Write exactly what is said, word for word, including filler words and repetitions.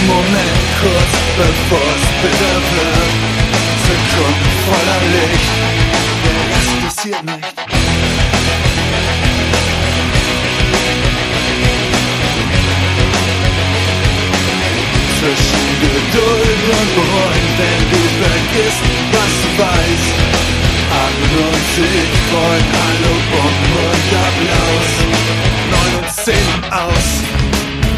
Moment kurz bevor's bitter wird. Sekunden voller Licht, der Rest passiert nicht. Zwischen Geduld und Bereuen, wenn du vergisst, was du weißt. Atmen und sich freuen, Hallo, Bomben und Applaus. Neun und zehn aus.